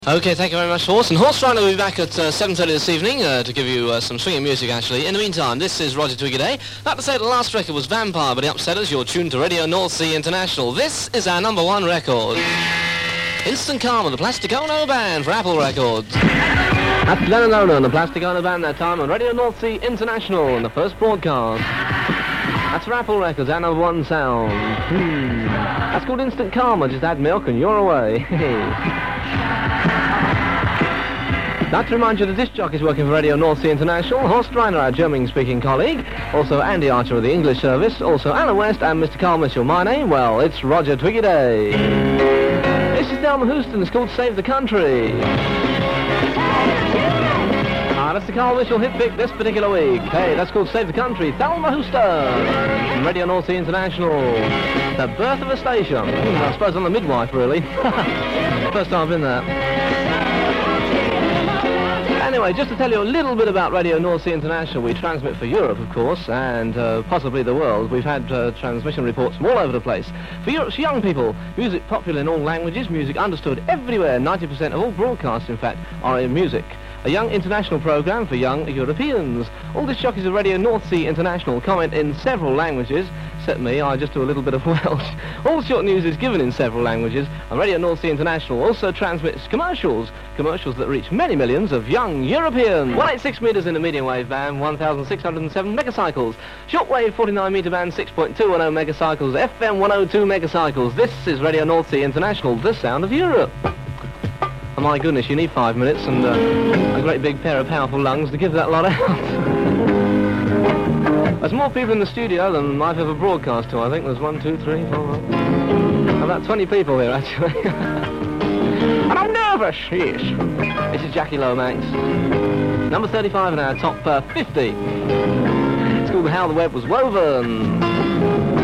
Okay, thank you very much, Horse. And Horse Rider will be back at 7:30 this evening to give you some swinging music, actually. In the meantime, this is Roger Twiggy Day. About to say the last record was Vampire by the Upsetters. You're tuned to Radio North Sea International. This is our #1 record. Instant Karma, the Plastic Ono Band for Apple Records. That's Lennon Ono and the Plastic Ono Band that time on Radio North Sea International in the first broadcast. That's for Apple Records, our #1 sound. That's called Instant Karma. Just add milk and you're away. Now to remind you that this jock is working for Radio North Sea International, Horst Reiner, our German-speaking colleague, also Andy Archer of the English service, also Alan West and Mr. Carl Mitchell. My name, well, it's Roger Twiggy Day. This is Thelma Houston, it's called Save the Country. That's the Carl Mitchell hit pick this particular week. Hey, that's called Save the Country, Thelma Houston, from Radio North Sea International. The birth of a station. I suppose I'm the midwife, really. First time I've been there. Anyway, just to tell you a little bit about Radio North Sea International, we transmit for Europe, of course, and possibly the world. We've had transmission reports from all over the place. For Europe's young people, music popular in all languages, music understood everywhere. 90% of all broadcasts, in fact, are in music. A young international program for young Europeans. All disc jockeys of Radio North Sea International comment in several languages. Except me, I just do a little bit of Welsh. All short news is given in several languages, and Radio North Sea International also transmits commercials that reach many millions of young Europeans. 186 metres in the medium wave band, 1,607 megacycles. Shortwave 49 metre band, 6.210 megacycles. FM 102 megacycles. This is Radio North Sea International, the sound of Europe. Oh my goodness, you need 5 minutes and a great big pair of powerful lungs to give that lot out. There's more people in the studio than I've ever broadcast to, I think. There's 1, 2, 3, 4... about 20 people here, actually. And I'm nervous, yes. This is Jackie Lomax. Number 35 in our top 50. It's called How the Web Was Woven.